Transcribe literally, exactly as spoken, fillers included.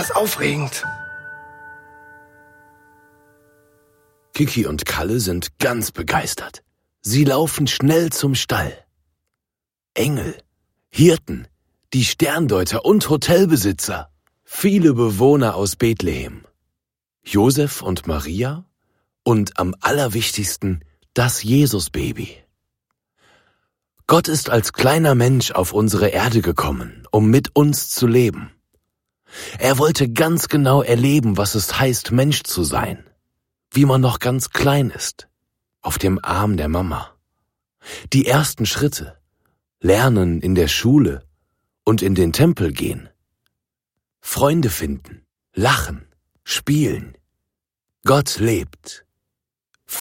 das aufregend. Kiki und Kalle sind ganz begeistert. Sie laufen schnell zum Stall. Engel, Hirten, die Sterndeuter und Hotelbesitzer, viele Bewohner aus Bethlehem, Josef und Maria und am allerwichtigsten das Jesusbaby. Gott ist als kleiner Mensch auf unsere Erde gekommen, um mit uns zu leben. Er wollte ganz genau erleben, was es heißt, Mensch zu sein, wie man noch ganz klein ist, auf dem Arm der Mama. Die ersten Schritte, lernen in der Schule und in den Tempel gehen, Freunde finden, lachen, spielen. Gott lebt.